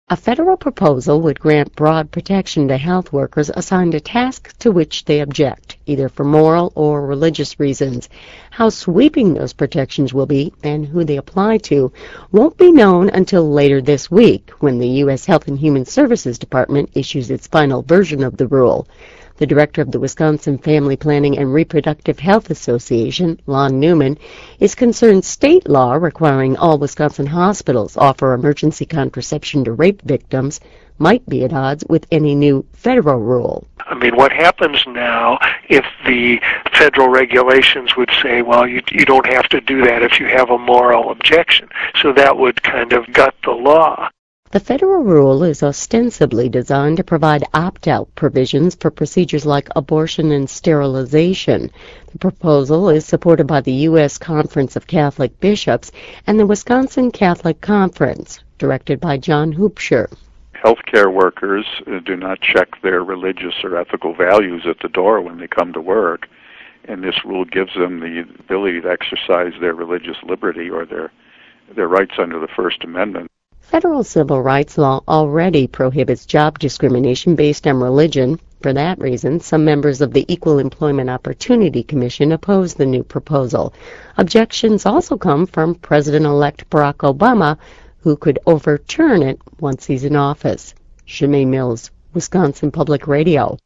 A federal proposal would grant broad protection to health workers assigned a task to which they object, either for moral or religious reasons. How sweeping those protections will be and who they apply to won't be known until later this week, when the U.S. Health and Human Services Department issues its final version of the rule. The director of the Wisconsin Family Planning and Reproductive Health Association, Lon Newman, is concerned state law requiring all Wisconsin hospitals offer emergency contraception to rape victims might be at odds with any new federal rule. I mean, what happens now if the federal regulations would say, well, you don't have to do that if you have a moral objection. So that would kind of gut the law. The federal rule is ostensibly designed to provide opt-out provisions for procedures like abortion and sterilization. The proposal is supported by the U.S. Conference of Catholic Bishops and the Wisconsin Catholic Conference, directed by John Hoopsher. Healthcare workers do not check their religious or ethical values at the door when they come to work, and this rule gives them the ability to exercise their religious liberty or their rights under the First Amendment. Federal civil rights law already prohibits job discrimination based on religion. For that reason, some members of the Equal Employment Opportunity Commission oppose the new proposal. Objections also come from President-elect Barack Obama, who could overturn it once he's in office. Shemay Mills, Wisconsin Public Radio.